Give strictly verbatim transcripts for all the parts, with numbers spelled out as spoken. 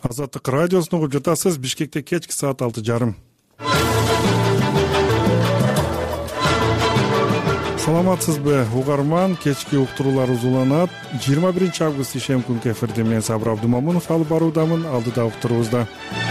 Азаттык радиосун угуп жатасыз. Бишкекте кечки саат алты жарым. Саламатсызбы угарман, кечки уктуруулар узуланат. жыйырма биринчи август ишем күнкү эфирде мен Сабыр Абдумамунов алып баруудамын. Алдыда уктуруубузда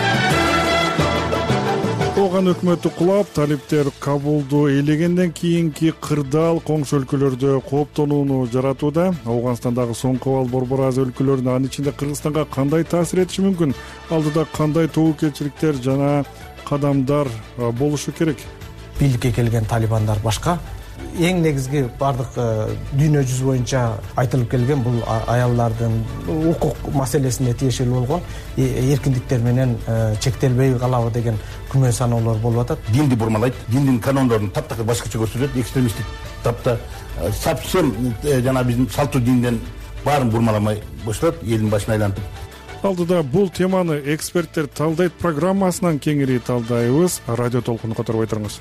Ооган өкмөтү кулап, талиптер Кабулду ээлегенден кийинки кырдаал коңшу өлкөлөрдө кооптонууну жаратууда. Ауганстандагы соңку абал борбор аз өлкөлөрүнө, анын ичинде Кыргызстанга кандай таасир этиши мүмкүн? Алдыда кандай тобокелчиликтер жана кадамдар болушу керек? Бийликке келген талибандар башка. Эң негизги бардык дүйнө жүзү боюнча айтылып келген бул аялдардын укук маселесине тиешелүү болгон эркиндиктер менен чектелбей калабы деген күмөн саноолор болуп атат. Динди бурмалайт, диндин канондорун таптакыр башкача көрсөтөт, экстремисттик тапта совсем жана биздин салтуу динден баарын бурмаламай бошотот, элдин башын айлантып. Алдыда бул теманы эксперттер талдайт программасынан кеңири талдайбыз. Радио толкуну которбой туруңуз.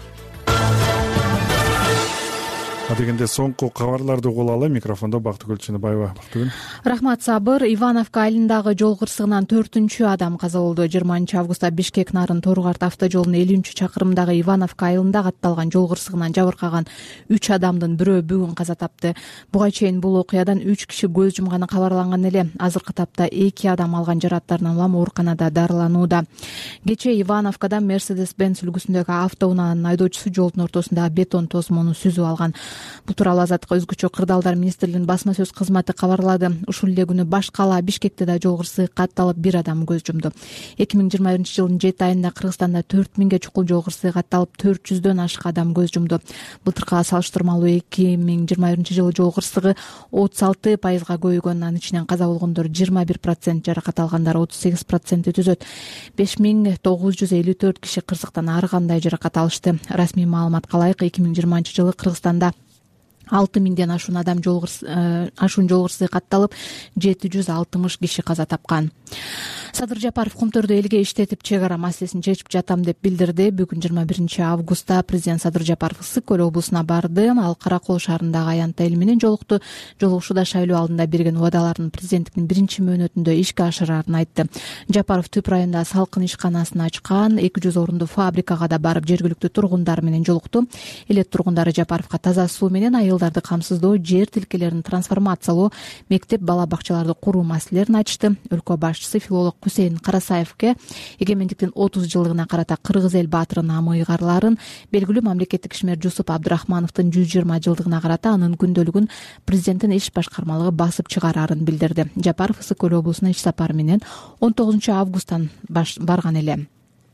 Адегенде соңку кабарларды угулалы. Микрофондо Бактыгүл Чыныбаева. Бактыгүл. Рахмат Сабыр. Ивановка айылындагы жол кырсыгынан төртүнчү адам каза болду. жыйырманчы августта Бишкек Нарын Торгарт автожолунун элүүнчү чакырымдагы Ивановка айылында катталган жол кырсыгынан жабыркаган үч адамдын бирөө бүгүн каза тапты. Буга чейин бул окуядан үч киши көз жумганы кабарланган эле. Азыркы тапта эки адам алган жараттарынан улам ооруканада дарыланууда. Кечээ Ивановкада Mercedes-Benz үлгүсүндөгү автоунаанын айдоочусу жолдун ортосундагы бетон тосмону сүзүп алган. Бул тууралуу Азаттык өзгөчө кырдаалдар министрлигинин басма сөз кызматы кабарлады. Ушул эле күнү баш кала Бишкекте да жол кырсыгы катталып бир адам көз жумду. эки миң жыйырма биринчи жылдын жети айында Кыргызстанда төрт миңге чукул жол кырсыгы катталып төрт жүздөн ашык адам көз жумду. Былтыркыга салыштырмалуу эки миң жыйырма биринчи жылы жол кырсыгы отуз алты пайызга көбөйгөн. Анын ичинен каза болгондор жыйырма бир процент, жаракат алгандар отуз сегиз процентти түзөт. беш миң тогуз жүз элүү төрт киши кырсыктан ар кандай жаракат алышты. Расмий маалыматка ылайык эки миң жыйырманчы жылы Кыргызстанда алты миңден ашуун адам жол ашуун жол кырсыгы катталып, жети жүз алтымыш киши каза тапкан. Садыр Жапаров Кумтөрдү элге иштетип чек ара маселесин чечип жатам деп билдирди. Бүгүн жыйырма биринчи августта президент Садыр Жапаров Ысык көл облусуна барды. Ал Кара Кол шаарындагы аянтта эл менен жолукту. Жолугушууда шайлоо алдында берген убадаларын президенттиктин биринчи мөөнөтүндө ишке ашырарын айтты. Жапаров Түп районунда салкын ишканасын ачкан, эки жүз орунду фабрикага да барып жергиликтүү тургундар менен жолукту. Элет тургундары Жапаровго таза суу менен айылдарды камсыздоо, жер тилкелерин трансформациялоо, мектеп, бала бакчаларды куруу маселелерин айтышты. Өлкө башчысы филолог Хусейн Карасаевке эгемендиктин отуз жылдыгына карата кыргыз эл баатырынын амыйгарларын, белгилүү мамлекеттик ишмер Жусуп Абдрахмановдун жүз жыйырма жылдыгына карата анын күндөлүгүн президенттин иш башкармалыгы басып чыгарарын билдирди. Жапаров Ысык көл облусуна иш сапары менен он тогузунчу августтан барган эле.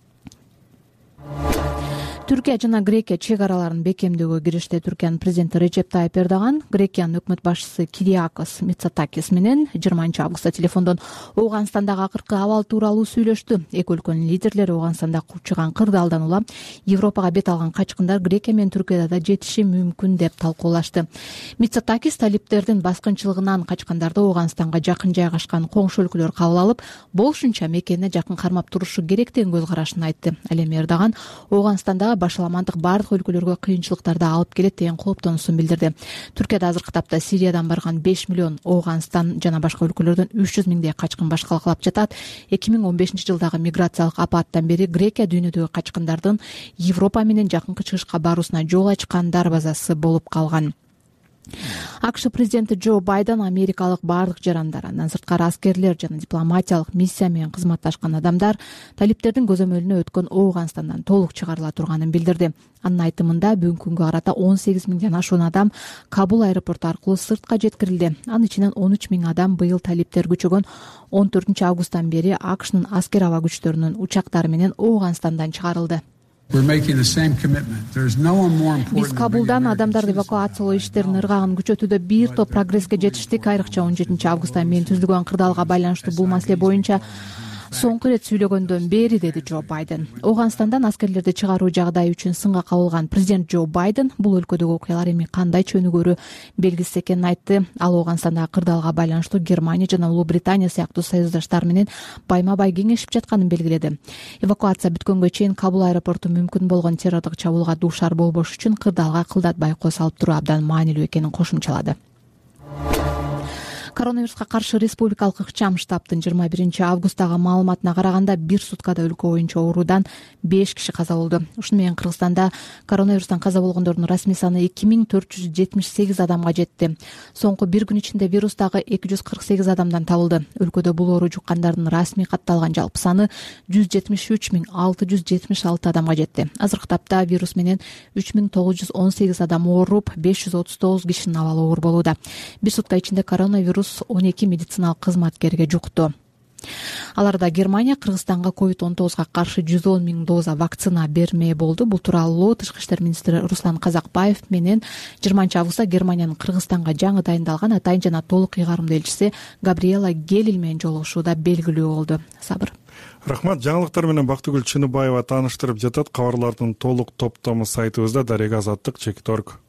Түркия жана Грекия чек араларын бекемдөөгө киришти. Түркиянын президенти Речеп Тайып Эрдоган Грекиянын өкмөт башчысы Кириакос Мицотакис менен жыйырманчы августта телефондон Ооганстандагы акыркы абал тууралуу сүйлөштү. Эки өлкөнүн лидерлери Ооганстанда курчуган кырдаалдан улам Европага бет алган качкындар Грекия менен Түркияда да жетиши мүмкүн деп талкуулашты. Мицотакис талиптердин баскынчылыгынан качкандарды Ооганстанга жакын жайгашкан коңшу өлкөлөр кабыл алып, болушунча мекенине жакын кармап турушу керек деген көз карашын айтты. Ал эми Эрдоган Ооганстандагы башаламандык бардык өлкөлөргө кыйынчылыктарды алып келет деген кооптонуусун билдирди. Түркияда азыркы тапта Сириядан барган беш миллион, Ооганстан жана башка өлкөлөрдөн үч жүз миңдей качкын баш калкалап жатат. эки миң он бешинчи жылдагы миграциялык апаттан бери Грекия дүйнөдөгү качкындардын Европа менен жакынкы чыгышка баруусуна жол ачкан дарбазасы болуп калган. АКШ президенти Джо Байден америкалык бардык жарандар, андан сырткары аскерлер жана дипломатиялык миссия менен кызматташкан адамдар талиптердин көзөмөлүнө өткөн Ооганстандан толук чыгарыла турганын билдирди. Анын айтымында бүгүнкү күнгө карата он сегиз миңден ашуун адам Кабул аэропорту аркылуу сыртка жеткирилди. Анын ичинен он үч миң адам быйыл талиптер күчөгөн он төртүнчү августтан бери АКШнын аскер аба күчтөрүнүн учактары менен Ооганстандан чыгарылды. Биз Кабулдан адамдарды эвакуациялоо иштеринин ыргагын күчөтүүдө бир топ прогресске жетиштик. Айрыкча он жетинчи августта мен түзүлгөн кырдаалга байланыштуу бул маселе боюнча соңку ирет сүйлөгөндөн бери, деди Джо Байден. Ооганстандан аскерлерди чыгаруу жагдайы үчүн сынга кабылган президент Джо Байден бул өлкөдөгү окуялар эми кандай чөнүгөрү белгисиз экенин айтты. Ал Ооганстандагы кырдаалга байланыштуу Германия жана Улуу Британия сыяктуу союздаштар менен байма бай кеңешип жатканын белгиледи. Эвакуация бүткөнгө чейин Кабул аэропорту мүмкүн болгон террордук чабуулга дуушар болбош үчүн кырдаалга кылдатпай кол салып туруу абдан маанилүү экенин кошумчалады. Коронавируска каршы республикалык ыкчам штабтын жыйырма биринчи августтагы маалыматына караганда бир суткада өлкө боюнча оорудан беш киши каза болду. Ушуну менен Кыргызстанда коронавирустан каза болгондордун расмий саны эки миң төрт жүз жетимиш сегиз адамга жетти. Соңку бир күн ичинде вирус дагы эки жүз кырк сегиз адамдан табылды. Өлкөдө бул оору жуккандардын расмий катталган жалпы саны жүз жетимиш үч миң алты жүз жетимиш алты адамга жетти. Азыркы тапта вирус менен үч миң тогуз жүз он сегиз адам ооруп, беш жүз отуз тогуз кишинин абалы оор болууда. Бир сутка ичинде коронавирус он эки медициналык кызматкерге жукту. Аларда Германия Кыргызстанга ковид он тогузга каршы жүз он миң доза вакцина бермээ болду. Бул тууралуу Тышкы иштер министри Руслан Казакбаев менен жыйырманчы августта Германиянын Кыргызстанга жаңы дайындалган атайын жана толук ыйгарымдуу элчиси Габриэла Гелиль менен жолугушууда белгилүү болду. Сабыр. Рахмат. Жаңылыктар менен Бактыгүл Чыныбаева тааныштырып жатат. Кабарлардын толук топтому сайтыбызда дарек азаттык чекит точка орг.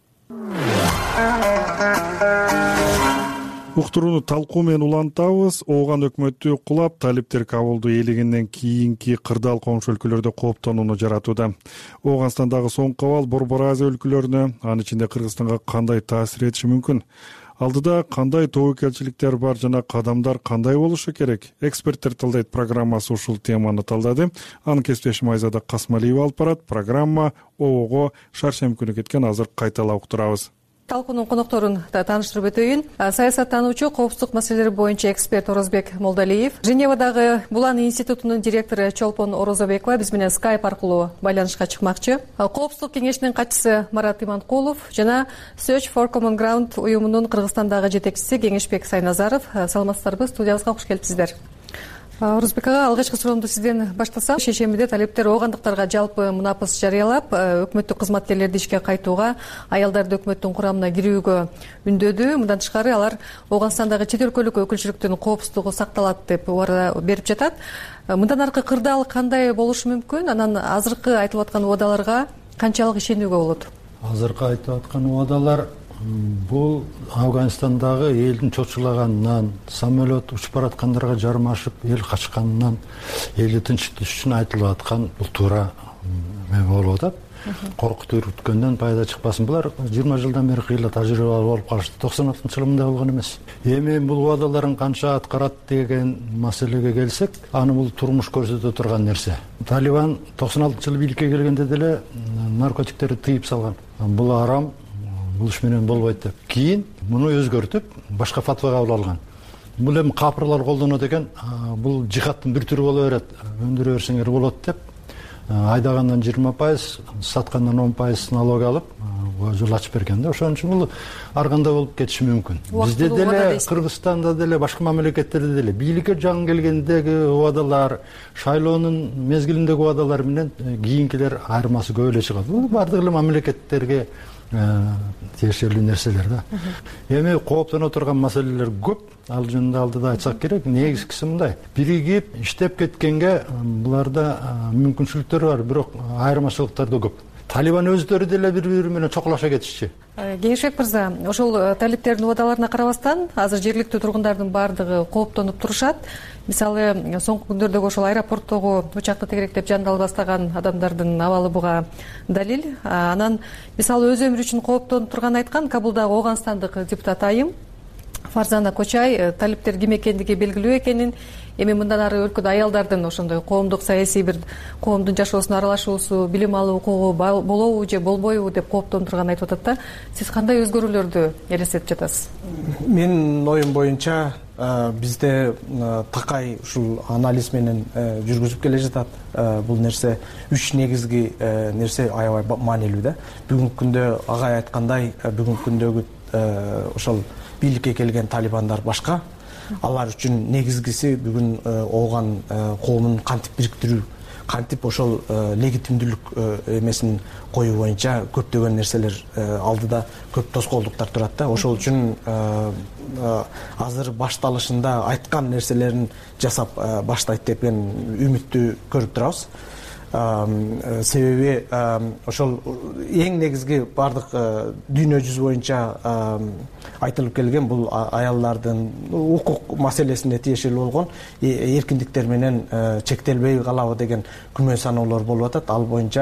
Уктурууну талкуу менен улантабыз. Ооган өкмөтү кулап, талиптер Кабулду ээлегенден кийинки кырдаал коңшу өлкөлөрдө кооптонууну жаратууда. Ооганстандагы соңку абал Борбор Азия өлкөлөрүнө, анын ичинде Кыргызстанга кандай таасир этиши мүмкүн? Алдыда кандай тобокелчиликтер бар жана кадамдар кандай болушу керек? Эксперттер талдайт программасы ушул теманы талдады. Анын кесиптешим Айзада Касмалиева алып барат. Программа оого шаршемби күнү кеткен, азыр кайталап уктурабыз. Талкуунун конокторун тааныштырып өтөйүн. Саясаттануучу, коопсуздук маселелери боюнча эксперт Орозбек Молдалиев, Женевадагы Булан институтунун директору Чолпон Орозобекова биз менен скайп аркылуу байланышка чыкмакчы. Коопсуздук кеңешинин катчысы Марат Иманкулов жана Search for Common Ground уюмунун Кыргызстандагы жетекчиси Кеңешбек Сайназаров. Саламатсыздарбы? Студиябызга кош келипсиздер. Орозбек ага, алгачкы суроомду сизден баштасам. Шейшембиде талиптер оогандыктарга жалпы мунапыс жарыялап, өкмөттүк кызматкерлерди ишке кайтууга, аялдарды өкмөттүн курамына кирүүгө үндөдү. Мындан тышкары алар Ооганстандагы чет өлкөлүк өкүлчүлүктүн коопсуздугу сакталат деп убада берип жатат. Мындан аркы кырдаал кандай болушу мүмкүн? Анан азыркы айтылып аткан убадаларга канчалык ишенүүгө болот? Азыркы айтып аткан убадалар бул Афганистандагы элдин чочулаганынан, самолет учуп бараткандарга жармашып, эл качканынан, элди тынчтыш үчүн айтылып аткан бул туура болуп атат. Коркутуп үрүткөндөн пайда чыкпасын. Булар жыйырма жылдан бери кыйла тажрыйба болуп калышты. токсон алтынчы жылы мындай болгон эмес. Эми бул убадаларын канча аткарат деген маселеге келсек, аны бул турмуш көрсөтө турган нерсе. Талибан токсон алтынчы жылы бийликке келгенде деле наркотиктерди тыйып салган. Бул арам, бул иш менен болбойт деп. Кийин муну өзгөртүп, башка фатва кабыл алган. Бул эми капырлар колдонот экен, бул жихадтын бир түрү боло берет, өндүрө берсеңер болот деп. Айдагандан жыйырма пайыз, саткандан он пайыз налог алып, жол ачып берген да. Ошон үчүн бул ар кандай болуп кетиши мүмкүн. Бизде деле, Кыргызстанда деле, башка мамлекеттерде деле бийликке жаңы келгендеги убадалар, шайлоонун мезгилиндеги убадалар менен кийинкилер айырмасы көп эле чыгат. Бул бардык эле мамлекеттерге тиешелүү нерселер да. Эми кооптоно турган маселелер көп. Ал жөнүндө алдыда айтсак керек. Негизгиси мындай: биригип иштеп кеткенге буларда мүмкүнчүлүктөр бар, бирок айырмачылыктар да көп. Талибан өздөрү деле бири-бири менен чокулаша кетишчи. Кеңешбек мырза, ошол талиптердин убадаларына карабастан, азыр жергиликтүү тургундардын баардыгы кооптонуп турушат. Мисалы, соңку күндөрдөгү ошол аэропорттогу учакты тегеректеп жандалып бастаган адамдардын абалы буга далил. Анан мисалы өз өмүрү үчүн кооптонуп турганын айткан Кабулдагы Ооганстандык депутат айым Фарзана Кочай талиптер ким экендиги белгилүү экенин, эми мындан ары өлкөдө аялдардын ошондой коомдук саясий бир коомдун жашоосуна аралашуусу, билим алуу укугу болобу же болбойбу деп кооптонуп турганын айтып атат да. Сиз кандай өзгөрүүлөрдү элестетип жатасыз? Менин оюм боюнча бизде такай ушул анализ менен жүргүзүп келе жатат. Бул нерсе үч негизги нерсе аябай маанилүү да. Бүгүнкү күндө агай айткандай, бүгүнкү күндөгү ошол бийликке келген талибандар башка. Алар үчүн негизгиси бүгүн ооган коомун кантип бириктирүү, кантип ошол легитимдүүлүк эмесин коюу боюнча көптөгөн нерселер алдыда, көп тоскоолдуктар турат да. Ошол үчүн азыр башталышында айткан нерселерин жасап баштайт деген үмүттү көрүп турабыз. Себеби ошол эң негизги бардык дүйнө жүзү боюнча айтылып келген бул аялдардын укук маселесине тиешелүү болгон эркиндиктер менен чектелбей калабы деген күмөн саноолор болуп атат. Ал боюнча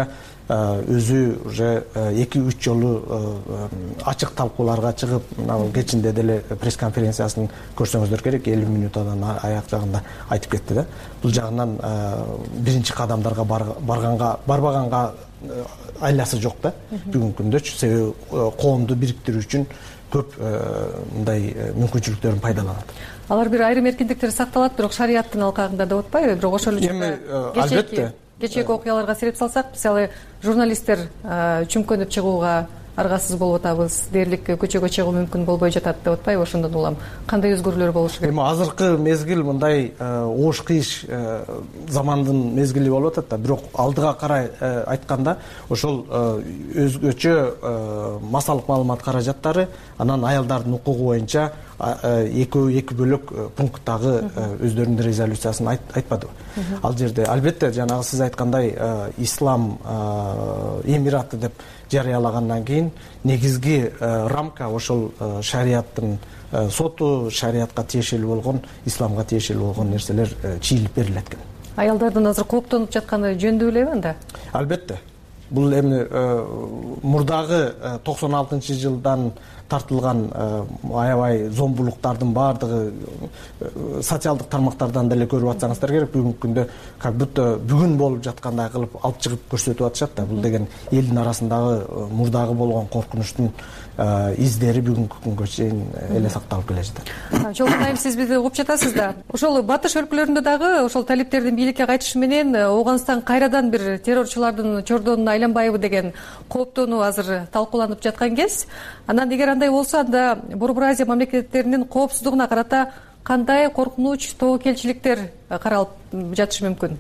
өзү уже эки үч жолу ачык талкууларга чыгып, мына кечинде деле пресс конференциясын көрсөңүздөр керек, элүү минутадан аяк жагында айтып кетти да. Бул жагынан биринчи кадамдарга барганга, барбаганга айласы жок да. Бүгүнкү күндөчү себеби коомду бириктирүү үчүн көп мындай мүмкүнчүлүктөрүн пайдаланат. Алар бир айрым эркиндиктер сакталат, бирок шариаттын алкагында деп атпайбы? Бирок ошол үчүн албетте кечээки окуяларга сереп салсак, мисалы журналисттер чүмкөнүп чыгууга аргасыз болуп атабыз, дээрлик көчөгө чыгуу мүмкүн болбой жатат деп атпайбы? Ошондон улам кандай өзгөрүүлөр болушу керек? Эми азыркы мезгил мындай оош кыйыш замандын мезгили болуп атат да, бирок алдыга карай айтканда ошол өзгөчө массалык маалымат каражаттары, анан аялдардын укугу боюнча экөө эки бөлөк пункттагы өздөрүнүн резолюциясын айтпадыбы? Ал жерде албетте жанагы сиз айткандай ислам эмираты деп жарыялагандан кийин негизги рамка ошол шариаттын соту, шариатка тиешелүү болгон, исламга тиешелүү болгон нерселер чийилип берилет экен. Аялдардын азыр кооптонуп жатканы жөндүү элеби анда? Албетте. Бул эми мурдагы токсон алтынчы жылдан тартылган аябай зомбулуктардын баардыгы социалдык тармактардан деле көрүп атсаңыздар керек, бүгүнкү күндө как будто бүгүн болуп жаткандай кылып алып чыгып көрсөтүп атышат да. Бул деген элдин арасындагы мурдагы болгон коркунучтун издери бүгүнкү күнгө чейин эле сакталып келе жатат. Чолпон айым, сиз бизди угуп жатасыз да. Ошол батыш өлкөлөрүндө дагы ошол талиптердин бийликке кайтышы менен Ооганстан кайрадан бир террорчулардын чордонуна айланбайбы деген кооптонуу азыр талкууланып жаткан кез. Анан эгер андай болсо, анда Борбор Азия мамлекеттеринин коопсуздугуна карата кандай коркунуч, тобокелчиликтер каралып жатышы мүмкүн?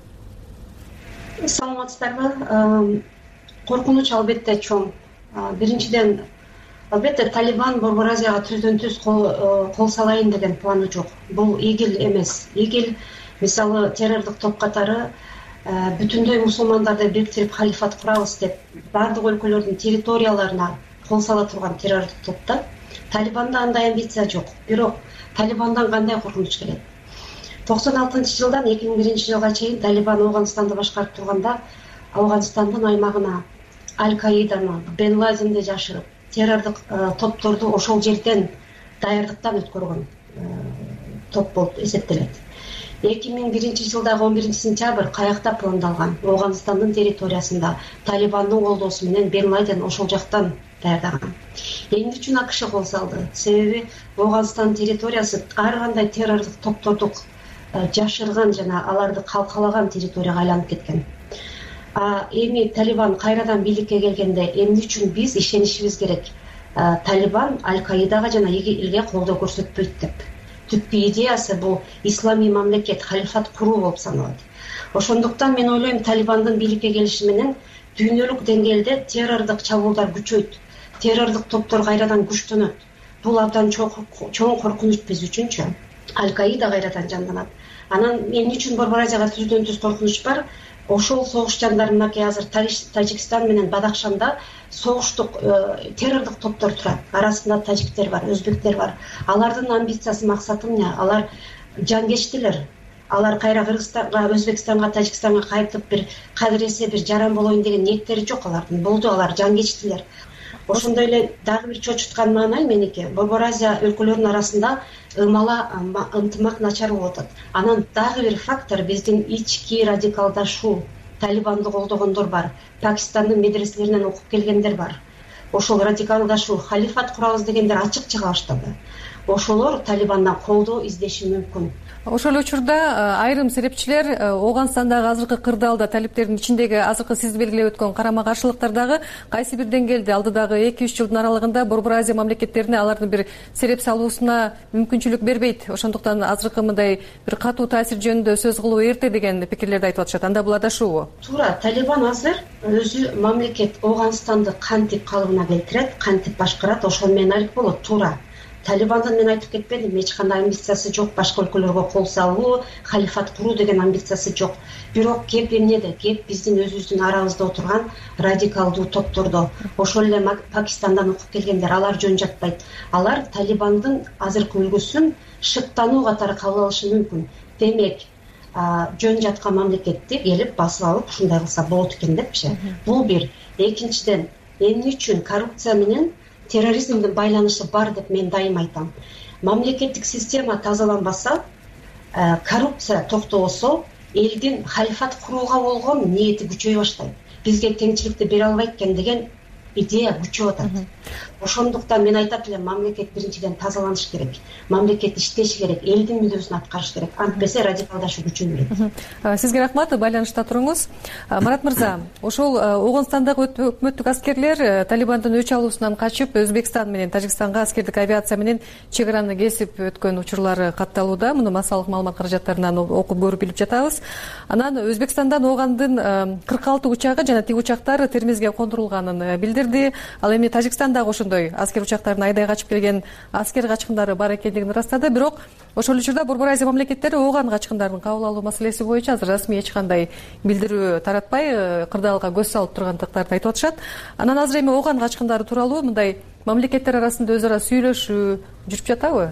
Саламатсыздарбы? Коркунуч албетте чоң. Биринчиден, албетте Талибан Борбор Азияга түздөн түз кол салайын деген планы жок. Бул ИГИЛ эмес. ИГИЛ мисалы террордук топ катары бүтүндөй мусулмандарды бириктирип халифат курабыз деп баардык өлкөлөрдүн территорияларына кол сала турган террордук топта. Талибанда андай амбиция жок. Бирок Талибандан кандай коркунуч келет? токсон алтынчы жылдан эки миң биринчи жылга чейин Талибан Ооганстанды башкарып турганда Ооганстандын аймагына Аль-Каиданы, Бен Ладенди жашырып, террордук топторду ошол жерден даярдыктан өткөргөн топ болуп эсептелет. эки миң биринчи жылдагы он биринчи сентябрь каякта пландалган? Ооганстандын территориясында Талибандын колдоосу менен Бен Ладен ошол жактан даярдаган. Эмне үчүн АКШ кол салды? Себеби Ооганстан территориясы ар кандай террордук топторду жашырган жана аларды калкалаган территорияга айланып кеткен. А эми Талибан кайрадан бийликке келгенде эмне үчүн биз ишенишибиз керек? Талибан Аль-Каидага жана ИГИЛге колдоо көрсөтпөйт деп. Түпкү идеясы бул исламий мамлекет, халифат куруу болуп саналат. Ошондуктан мен ойлойм, Талибандын бийликке келиши менен дүйнөлүк деңгээлде террордук чабуулдар күчөйт, террордук топтор кайрадан күчтөнөт. Бул абдан чоң коркунуч биз үчүнчү. Аль-Каида кайрадан жанданат. Анан эмне үчүн Борбор Азияга түздөн түз коркунуч бар? Ошол согуш жандарындаки азыр Тажикстан менен Бадахшанда согуштук террордук топтор турат. Арасында тажиктер бар, өзбектер бар. Алардын амбициясы, максаты эмне? Алар жангечтилер. Алар кайра Кыргызстанга, Өзбекстанга, Тажикстанга кайтып бир кадыресе бир жаран болоюн деген ниеттери жок алардын. Болду, алар жангечтилер. Ошондой эле дагы бир чочуткан маанай меники, Борбор Азия өлкөлөрүнүн арасында ымала ынтымак начар болуп атат. Анан дагы бир фактор, биздин ички радикалдашуу, Талибанды колдогондор бар, Пакистандын медреселеринен окуп келгендер бар. Ошол радикалдашуу, халифат курабыз дегендер ачык чыга баштады. Ошолор Талибандан колдоо издеши мүмкүн. Ошол учурда айрым серепчилер Ооганстандагы азыркы кырдаалда талиптердин ичиндеги азыркы сиз белгилеп өткөн карама каршылыктардагы кайсы бир деңгээлде алдыдагы эки үч жылдын аралыгында Борбор Азия мамлекеттерине алардын бир сереп салуусуна мүмкүнчүлүк бербейт. Ошондуктан азыркы мындай бир катуу таасир жөнүндө сөз кылуу эрте деген пикирлерди айтып атышат. Анда бул адашуубу? Туура, Талибан азыр өзү мамлекет Ооганстанды кантип калыбына келтирет, кантип башкарат, ошол менен алек болот. Туура. Талибандын мен айтып кетпедим, эч кандай амбициясы жок, башка өлкөлөргө кол салуу, халифат куруу деген амбициясы жок. Бирок кеп эмнеде? Кеп биздин өзүбүздүн арабызда отурган радикалдуу топтордо. Ошол эле Пакистандан окуп келгендер, алар жөн жатпайт. Алар Талибандын азыркы үлгүсүн шыктануу катары кабыл алышы мүмкүн. Демек, жөн жаткан мамлекетти келип басып алып ушундай кылса болот экен депчи. Бул бир. Экинчиден, эмне үчүн коррупция менен терроризмдин байланышы бар деп мен дайым айтам. Мамлекеттик система тазаланбаса, коррупция токтобосо, элдин халифат курууга болгон ниети күчөй баштайт. Бизге теңчиликти бере албайт экен деген идея күчөп атат. Ошондуктан мен айтат элем, мамлекет биринчиден тазаланыш керек, мамлекет иштеши керек, элдин мүддөсүн аткарыш керек, антпесе радикалдашуу күчөй берет. Сизге рахмат, байланышта туруңуз. Марат мырза, ошол Оогунстандагы өкмөттүк аскерлер Талибандын өч алуусунан качып, Өзбекстан менен Тажикстанга аскердик авиация менен чек араны кесип өткөн учурлары катталууда. Муну массалык маалымат каражаттарынан окуп көрүп билип жатабыз. Анан Өзбекстандан Оогандын кырк алты учагы жана тиги учактар Термизге кондурулганын билдирди. Ал эми Тажикстандагы ошондой аскер учактарын айдай качып келген аскер качкындары бар экендигин ырастады. Бирок ошол учурда Борбор Азия мамлекеттери Ооган качкындарын кабыл алуу маселеси боюнча азыр расмий эч кандай билдирүү таратпай, кырдаалга көз салып тургандыктарын айтып атышат. Анан азыр эми Ооган качкындары тууралуу мындай мамлекеттер арасында өз ара сүйлөшүү жүрүп жатабы?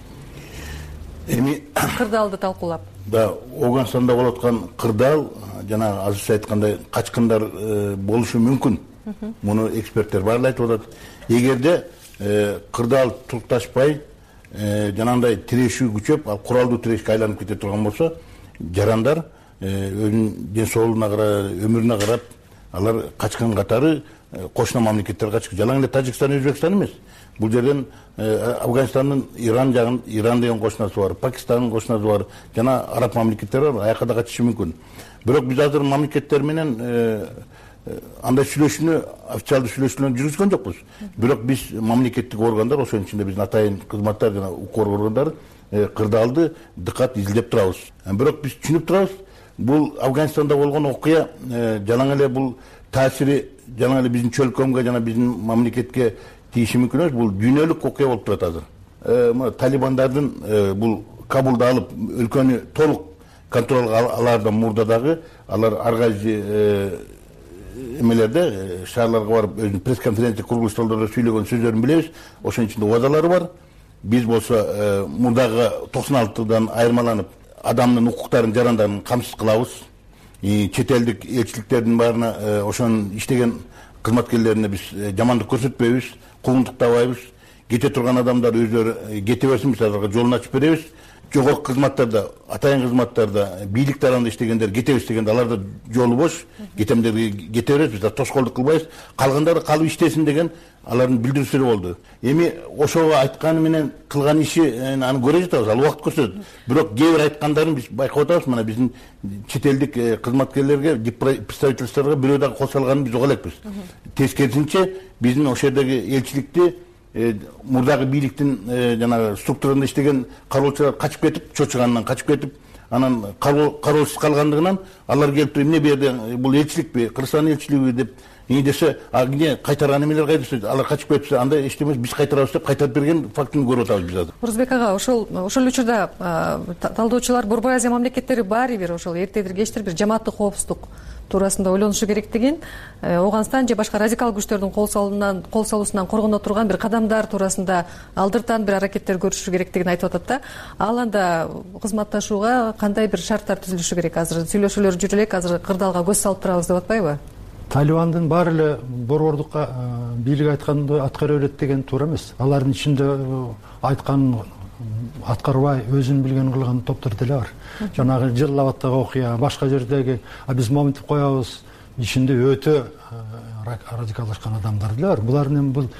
Эми кырдаалды талкуулап. Да, Оогунстанда болуп аткан кырдаал жана азырча айткандай качкындар болушу мүмкүн. Муну эксперттер баары айтып атат. Эгерде кырдаал тукташпай, жанагындай тирешүү күчөп, ал куралдуу тирешке айланып кете турган болсо, жарандар өзүнүн ден соолугуна карап, өмүрүнө карап, алар качкан катары кошуна мамлекеттер качкан. Жалаң эле Тажикстан, Өзбекстан эмес. Бул жерден Афганистандын Иран жагын, Иран деген кошунасы бар, Пакистандын кошунасы бар, жана араб мамлекеттери бар, аяка да качышы мүмкүн. Бирок биз азыр мамлекеттер менен андай сүйлөшүүнү, официалдуу сүйлөшүүлөрдү жүргүзгөн жокпуз. Бирок биз мамлекеттик органдар, ошонун ичинде биздин атайын кызматтар жана укук органдары кырдаалды дыкат изилдеп турабыз. Бирок биз түшүнүп турабыз, бул Афганистанда болгон окуя жалаң эле бул таасири жалаң эле биздин чөлкөмгө жана биздин мамлекетке тийиши мүмкүн эмес. Бул дүйнөлүк окуя болуп турат азыр. Талибандардын бул Кабулду алып өлкөнү толук контролго алаардан мурда дагы алар ар кайсы эмелерде шаарларга барып өзүнүн пресс-конференция курулуш столдордо сүйлөгөн сөздөрүн билебиз. Ошонун ичинде убадалары бар. Биз болсо мурдагы токсон алтыдан айырмаланып, адамдын укуктарын, жарандарын камсыз кылабыз. Чет элдик элчиликтердин баарына ошонун иштеген кызматкерлерине биз жамандык көрсөтпөйбүз, куугунтуктабайбыз. Кете турган адамдар өздөрү кете берсин, биз аларга жолун ачып беребиз. Жогорку кызматтарда, атайын кызматтарда, бийлик тарабында иштегендер кетебиз дегенде аларда жолу бош, кетемдерге кете беребиз, биз тоскоолдук кылбайбыз. Калгандары калып иштесин деген алардын билдирүүсү болду. Эми ошого айтканы менен кылган иши аны көрө жатабыз, ал убакыт көрсөтөт. Бирок кээ бир айткандарын биз байкап атабыз. Мына биздин чет элдик кызматкерлерге, представительстволорго бирөө дагы кошо алганын биз уга элекпиз. Тескерисинче биздин ошол жердеги элчиликти мурдагы бийликтин жана структурасында иштеген кароочулар качып кетип, чочуганынан качып кетип, анан кароосуз калгандыгынан алар келип туруп эмне бу жерде бул элчиликпи, Кыргызстан элчилиги деп эмне десе, а эмне кайтарган эмелер кайда десе, алар качып кетипсе, андай эчтемес биз кайтарабыз деп кайтарып берген фактын көрүп атабыз биз азыр. Орозбек ага, ошол ошол учурда талдоочулар Борбор Азия мамлекеттери баары бир ошол эртедир кечтир бир жамааттык коопсуздук туурасында ойлонушу керектигин, Оогунстан же башка радикал күчтөрдүн кол салуунан кол салуусунан коргоно турган бир кадамдар туурасында алдыртан бир аракеттер көрүшү керектигин айтып атат да. Ал анда кызматташууга кандай бир шарттар түзүлүшү керек? Азыр сүйлөшүүлөр жүрө элек, азыр кырдаалга көз салып турабыз деп атпайбы? Талибандын баары эле борбордук бийлик айтканды аткара берет деген туура эмес. Алардын ичинде айтканын аткарбай өзүн билген кылган топтор деле бар. Жанагы Жалалабадтагы окуя, башка жердеги биз моминтип коебуз, ичинде өтө радикалдашкан адамдар деле бар. Булардын бул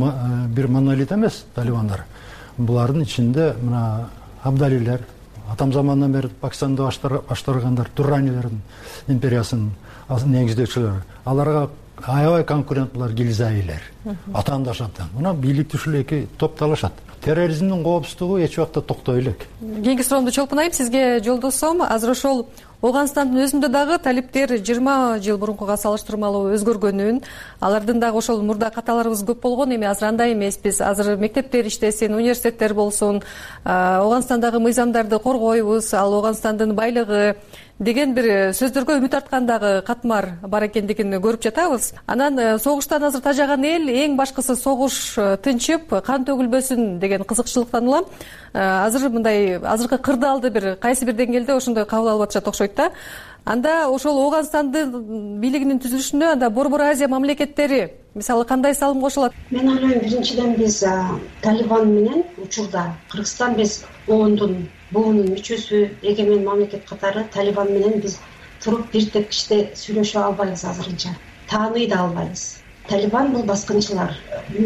бир монолит эмес талибандар. Булардын ичинде мына Абдалилер, атам замандан бери Пакистанды баштыргандар, Дуранилердин империясынын негиздөөчүлөрү. Аларга аябай конкурент булар Гилзаилер, атаандаш абдан. Мына бийликти ушул эки топ талашат. Терроризмдин коопсуздугу эч убакта токтой элек. Кийинки суроомду чолпун айым сизге жолдосом. Азыр ошол Ооганстандын өзүндө дагы талиптер жыйырма жыл мурункуга салыштырмалуу өзгөргөнүн, алардын дагы ошол мурда каталарыбыз көп болгон, эми азыр андай эмеспиз. Азыр мектептер иштесин, университеттер болсун, Ооганстандагы мыйзамдарды коргойбуз, ал Ооганстандын байлыгы деген бир сөздөргө үмүт арткан дагы катмар бар экендигин көрүп жатабыз. Анан согуштан азыр тажаган эл эң башкысы согуш тынчып, кан төгүлбөсүн деген кызыкчылыктан улам азыр мындай азыркы кырдаалды бир кайсы бир деңгээлде ошондой кабыл алып атышат окшойт да. Анда ошол Ооганстандын бийлигинин түзүлүшүнө анда Борбор Азия мамлекеттери мисалы кандай салым кошулат? Мен ойлойм, биринчиден биз Талибан менен учурда Кыргызстан биз оондун буунун мүчөсү, эгемен мамлекет катары Талибан менен биз туруп бир тепкичте сүйлөшө албайбыз азырынча. Тааный да албайбыз. Талибан бул баскынчылар.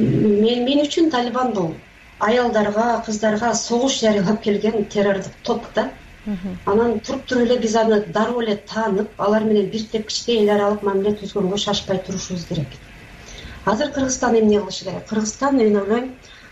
Мен үчүн Талибан бул аялдарга, кыздарга согуш жарыялап келген террордук топ да. Анан туруп туруп эле биз аны дароо эле таанып, алар менен бир тепкичте эл аралык мамиле түзгөнгө шашпай турушубуз керек. Азыр Кыргызстан эмне кылышы керек? Кыргызстан, мен ойлойм,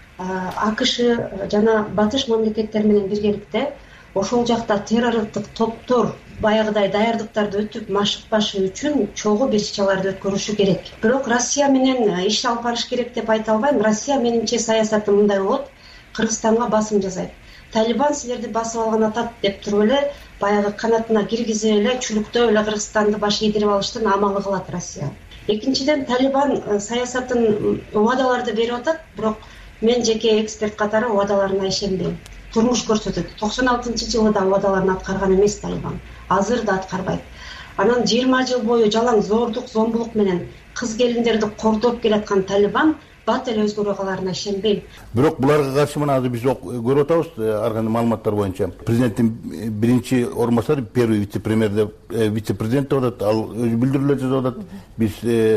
АКШ жана батыш мамлекеттер менен биргеликте ошол жакта террорлук топтор баягыдай даярдыктарды өтүп машыкпашы үчүн чогуу бир иш-чараларды өткөрүшү керек. Бирок Россия менен иш алып барыш керек деп айта албайм. Россия менимче саясаты мындай болот: Кыргызстанга басым жасайт. Талибан силерди басып алган атат деп туруп эле баягы канатына киргизип эле чүлүктөп эле Кыргызстанды баш ийдирип алыштын амалы кылат Россия. Экинчиден, Талибан саясатын убадаларды берип атат, бирок мен жеке эксперт катары убадаларына ишенбейм. Турмуш көрсөтөт. токсон алтынчы жылы да убадаларын аткарган эмес Талибан. Азыр да аткарбайт. Анан жыйырма жыл бою жалаң зордук, зомбулук менен кыз келиндерди кордоп келаткан Талибан бат эле өзгөрө каларына ишенбейм. Бирок буларга каршы мына азыр биз көрүп атабыз, ар кандай маалыматтар боюнча президенттин биринчи орун басары, первый вице-премьер деп вице-президент деп атат, ал өзү билдирүүлөр жасап атат. Биз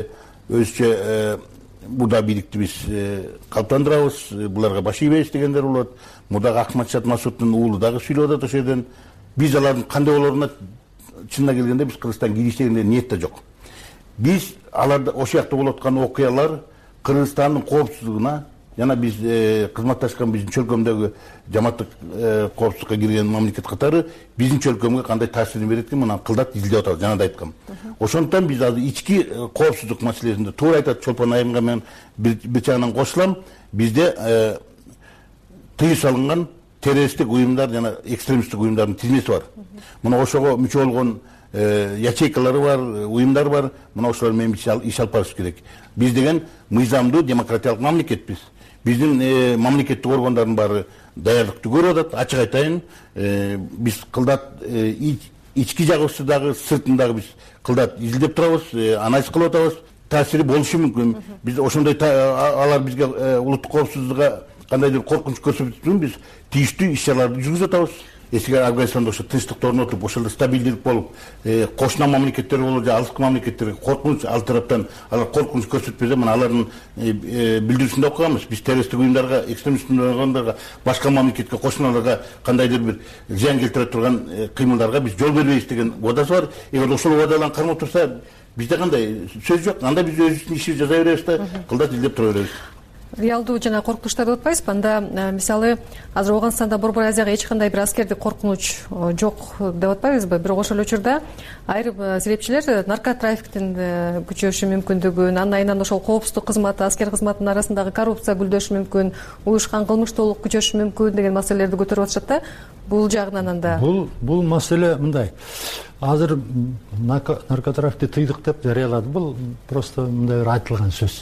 өзүчө буда бийликти биз калыптандырабыз, буларга баш ийбейбиз дегендер болот. Мурдагы Акматшат Масудтун уулу дагы сүйлөп атат ошол жерден. Биз алардын кандай болоруна чынына келгенде биз Кыргызстанга киришке деген ниет да жок. Биз аларда ошол жакта болуп аткан окуялар Кыргызстандын коопсуздугуна жана биз кызматташкан биздин чөлкөмдөгү жамааттык коопсуздукка кирген мамлекет катары биздин чөлкөмгө кандай таасирин берет экен, мына кылдат изилдеп атабыз, жана да айткам. Ошондуктан биз азыр ички коопсуздук маселесинде туура айтат Чолпон айымга мен бир жагынан кошулам. Бизде тыюу салынган террористтик уюмдар жана экстремисттик уюмдардын тизмеси бар. Мына ошого мүчө болгон ячейкалары бар, уюмдар бар. Мына ошолор менен иш алып барыш керек. Биз деген мыйзамдуу демократиялык мамлекетпиз. Биздин мамлекеттик органдардын баары даярдыкты көрүп атат. Ачык айтайын, биз кылдат ички жагыбызды дагы, сыртын дагы биз кылдат изилдеп турабыз, анализ кылып атабыз. Таасири болушу мүмкүн. Биз ошондой алар бизге улуттук коопсуздукка кандайдыр коркунуч көрсөтүп биз тийиштүү иш-чараларды жүргүзүп атабыз. Эсиге Афганистанда ошо тынчтыкты орнотуп, ошолдо стабилдүүлүк болуп, кошуна мамлекеттер болуп, же алыскы мамлекеттерге коркунуч, ал тараптан алар коркунуч көрсөтпөсө, мына алардын билдирүүсүндө окуганбыз. Биз террористтик уюмдарга, экстремисттик уюмдарга, башка мамлекетке, кошуналарга кандайдыр бир зыян келтире турган кыймылдарга биз жол бербейбиз деген убадасы бар. Эгер ошол убадаларын кармап турса, бизде кандай сөз жок. Анда биз өзүбүздүн ишибизди жасай беребиз да, кылдат изилдеп тура беребиз. Реалдуу жана коркунучтар деп атпайсызбы? Анда мисалы азыр Ооганстанда Борбор Азияга эч кандай бир аскердик коркунуч жок деп атпайбызбы? Бирок ошол учурда айрым серепчилер наркотрафиктин күчөшү мүмкүндүгүн, андан айынан ошол коопсуздук кызматы, аскер кызматынын арасындагы коррупция гүлдөшү мүмкүн, уюшкан кылмыштуулук күчөшү мүмкүн деген маселелерди көтөрүп атышат да. Бул жагынан анда бул бул маселе мындай. Азыр наркотрафикти тыйдык деп жарыялады. Бул просто мындай бир айтылган сөз.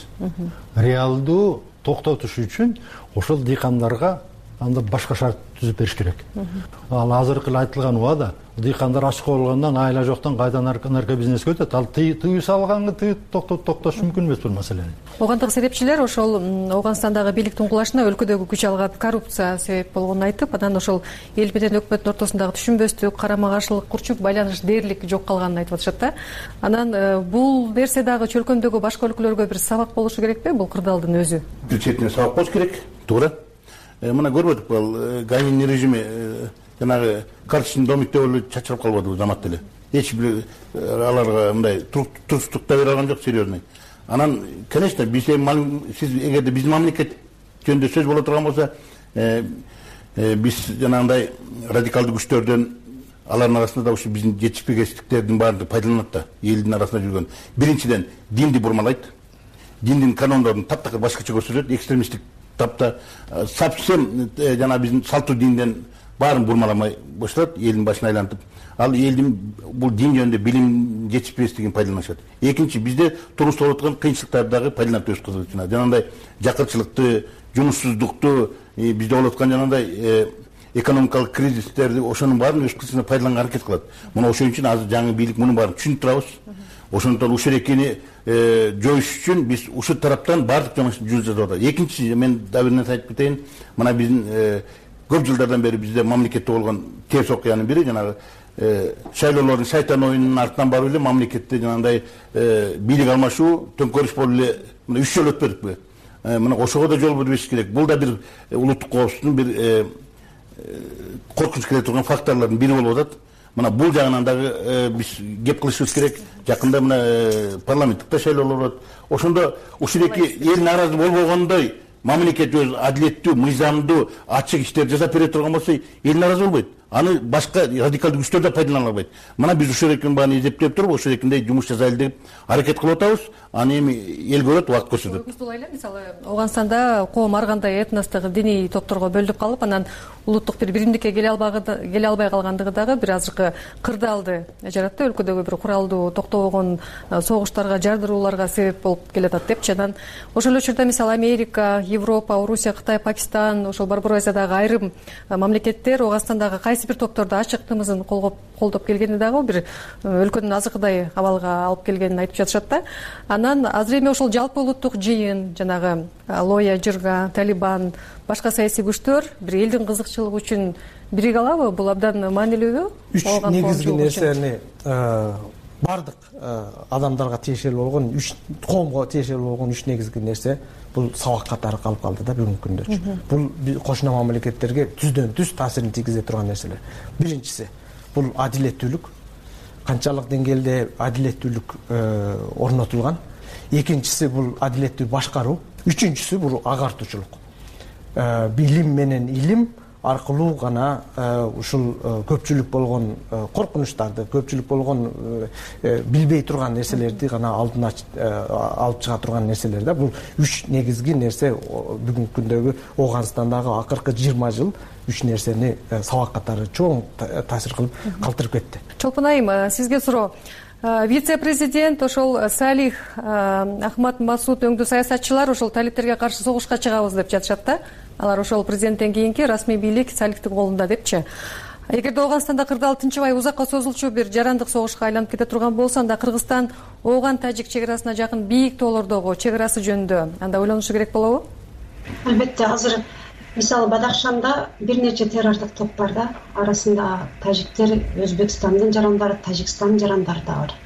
Реалдуу токтотуш үчүн ошол дыйкандарга анда башка шарт түзүп бериш керек. Ал азыркы айтылган убада дыйкандар ачык болгондон, айла жоктон кайда нарко бизнеске өтөт. Ал тыюу салганга токтош мүмкүн эмес бул маселени. Оогандык серепчилер ошол Ооганстандагы бийликтин кулашына өлкөдөгү күч алган коррупция себеп болгонун айтып, анан ошол эл менен өкмөттүн ортосундагы түшүнбөстүк, карама-каршылык, курчук байланыш дээрлик жок калганын айтып атышат да. Анан бул нерсе дагы чөлкөмдөгү башка өлкөлөргө бир сабак болушу керекпи? Бул кырдаалдын өзү бир четине сабак болуш керек, туура. Мына көрүп атып, ал Ганин режими жанагы карточный домикте эле чачырап калбады замат деле. Эч бир аларга мындай туртуктук да бере алган жок, серьезный. Анан, конечно, биз сиз эгерде биздин мамлекет жөнүндө сөз боло турган болсо, биз жанагындай радикалдуу күчтөрдөн алардын арасында да ушу биздин жетишпегенчиликтердин баарын пайдаланат да элдин арасында жүргөн. Биринчиден динди бурмалайт, диндин канондорун таптакыр башкача көрсөтөт, экстремисттик тапта совсем жана биздин салттуу динден баарын бурмаламай башталат, элдин башын айлантып. Ал элдин бул дин жөнүндө билим жетишпестигин пайдаланышат. Экинчи, бизде турмушта болуп аткан кыйынчылыктарды дагы пайдаланып өз кызыгычына. Жанагындай жакырчылыкты, жумушсуздукту, бизде болуп аткан жанагындай экономикалык кризистерди, ошонун баарын өз кызыгычына пайдаланганга аракет кылат. Мына ошон үчүн азыр жаңы бийлик мунун баарын түшүнүп турабыз. Ошондон ушул экени жоюш үчүн биз ушул тараптан баардык жумушты жүргүзүп атабыз. Экинчи, мен да бир нерсе айтып кетейин. Мына биздин көп жылдардан бери бизде мамлекетте болгон терс окуянын бири жанагы шайлоолордун шайтан оюнунун артынан барып эле мамлекетте жанагындай бийлик алмашуу, төңкөрүш болуп эле мына үч жол өтпөдүкпү? Мына ошого да жол бербеш керек. Бул да бир улуттук коопсуздуктун бир коркунуч келе турган факторлордун бири болуп атат. Мына бул жагынан дагы биз кеп кылышыбыз керек. Жакында мына парламенттик шайлоолор болот. Ошондо ушул эки эл нааразы болбогондой мамлекет өз адилеттүү, мыйзамдуу, ачык иштер жасап бере турган болсо, эл нааразы болбойт. Аны башка радикалдык күчтөр да пайдалана албайт. Мына биз ушул экинин баарын эзептеп туруп, ушул экиндей жумуш жасайлы деп аракет кылып атабыз. Аны эми эл көрөт, убакыт көрсөтөт. Көзтул эле, мисалы, Ооганстанда ком ар кандай этностук, диний топторго бөлүнүп калып, анан улуттук бир биримдикке келе албай келе албай калгандыгы дагы бир азыркы кырдаалды жаратты. Өлкөдөгү бир куралдуу, токтобогон согуштарга, жардырууларга себеп болуп келатат депчи. Анан ошол учурда мисалы Америка, Европа, Орусия, Кытай, Пакистан, ошол Борбор Азиядагы айрым мамлекеттер Ооганстандагы кайсы бир топторду ачык тымызын колдоп келгени дагы бир өлкөнүн азыркыдай абалга алып келгенин айтып жатышат да. Анан азыр эми ошол жалпы улуттук жыйын, жанагы Лоя Жырга, Талибан, башка саясий күчтөр бир элдин кызыкчылыгы үчүн бириге алабы? Бул абдан маанилүүбү? Үч негизги нерсени бардык адамдарга тиешелүү болгон, үч коомго тиешелүү болгон үч негизги нерсе бул сабак катары калып калды да бүгүнкү күндө. Бул кошуна мамлекеттерге түздөн түз таасирин тийгизе турган нерселер. Биринчиси бул адилеттүүлүк. Канчалык деңгээлде адилеттүүлүк орнотулган. Экинчиси бул адилеттүү башкаруу. Үчүнчүсү бул агартуучулук. Билим менен илим аркылуу гана ушул көпчүлүк болгон коркунучтарды, көпчүлүк болгон билбей турган нерселерди гана алдына алып чыга турган нерселер да. Бул үч негизги нерсе бүгүнкү күндөгү Ооганстандагы акыркы жыйырма жыл үч нерсени сабак катары чоң таасир кылып калтырып кетти. Чолпон айым, сизге суроо. Вице-президент ошол Салих Ахмад Масуд өңдүү саясатчылар ошол талиптерге каршы согушка чыгабыз деп жатышат да. Алар ошол президенттен кийинки расмий бийлик Салихтин колунда депчи. Эгерде Ооганстанда кырдаал тынчыбай узакка созулчу бир жарандык согушка айланып кете турган болсо, анда Кыргызстан Ооган-Тажик чек арасына жакын бийик тоолордогу чек арасы жөнүндө анда ойлонушу керек болобу? Албетте, азыр мисалы Бадахшанда бир нече террорлук топ бар да. Арасында тажиктер, Өзбекстандын жарандары, Тажикстандын жарандары да бар.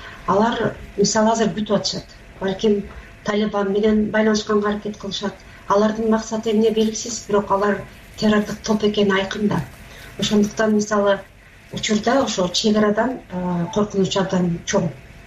Алар мисалы азыр бүтүп атышат. Балким Талибан менен байланышканга аракет кылышат. Алардын максаты эмне белгисиз, бирок алар террорлук топ экени айкын да. Ошондуктан мисалы учурда ошо чек арадан коркунуч абдан чоң.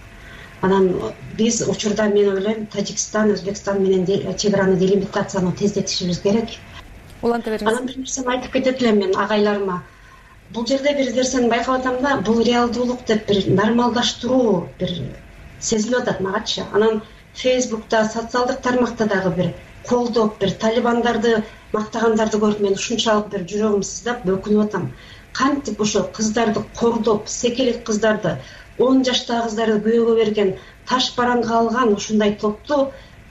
Анан биз учурда мен ойлойм Тажикстан, Өзбекстан менен чек араны делимитацияны тездетишибиз керек. Уланта бериңиз. Анан бир нерсени айтып кетет элем мен агайларыма. Бул жерде бир нерсени байкап атам да, бул реалдуулук деп бир нормалдаштыруу бир сезилип атат магачы. Анан Фейсбукта, социалдык тармакта дагы бир колдоп, бир талибандарды мактагандарды көрүп мен ушунчалык бир жүрөгүм сыздап өкүнүп атам. Кантип ошо кыздарды кордоп, секелек кыздарды, он жаштагы кыздарды күйөөгө берген, таш бараңга алган ушундай топту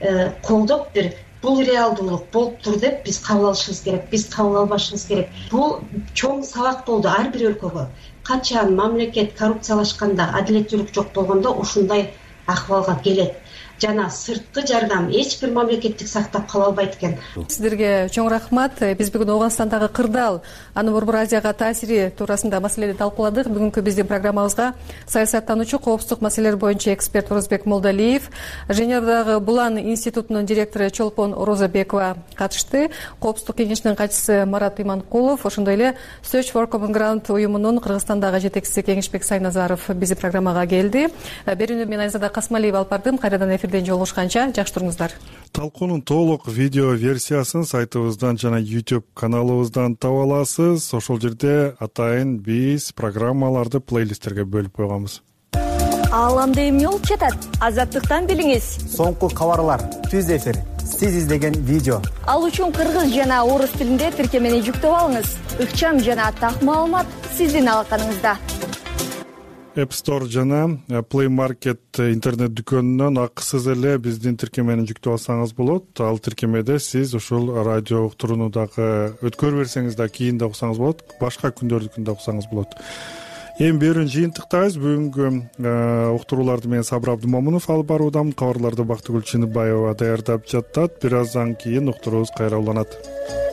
колдоп бир бул реалдуулук болуптур деп биз кабыл алышыбыз керек. Биз кабыл албашыбыз керек. Бул чоң сабак болду ар бир өлкөгө. Качан мамлекет коррупциялашканда, адилеттүүлүк жок болгондо ушундай акыбалга келет. Жана сырткы жардам эч бир мамлекеттик сактап кала албайт экен. Сиздерге чоң рахмат. Биз бүгүн Ооганстандагы кырдаал, анын Борбор Азияга таасири туурасында маселени талкууладык. Бүгүнкү биздин программабызга саясаттануучу, коопсуздук маселелер боюнча эксперт Орозбек Молдалиев, Женевадагы Булан институтунун директору Чолпон Орозобекова катышты. Коопсуздук кеңешинин катчысы Марат Иманкулов, ошондой эле Search for Common Ground уюмунун Кыргызстандагы жетекчиси Кеңешбек Сайназаров биздин программага келди. Берүүнү мен Айзада Касмалиева алып бардым. Кайрадан эфирден жолугушканча жакшы туруңуздар. Талкуунун толук видео версиясын сайтыбыздан жана YouTube каналыбыздан таба аласыз. Ошол жерде атайын биз программаларды плейлисттерге бөлүп койгонбуз. Ааламда эмне болуп жатат? Азаттыктан билиңиз. Соңку кабарлар, түз эфир, сиз издеген видео. Ал үчүн кыргыз жана орус тилинде тиркемени жүктөп алыңыз. Ыкчам жана так маалымат сиздин алаканыңызда. App Store жана Play Market интернет дүкөнүнөн акысыз эле биздин тиркемени жүктөп алсаңыз болот. Ал тиркемеде сиз ушул радио уктурууну дагы өткөрүп берсеңиз да кийин да уксаңыз болот, башка күндөрдүкүн да уксаңыз болот. Эми берүүнү жыйынтыктайбыз. Бүгүнкү уктурууларды мен Сабыр Абдымомунов алып баруудамын. Кабарларды Бактыгүл Чыныбаева даярдап жатат. Бир аздан кийин уктуруубуз кайра уланат.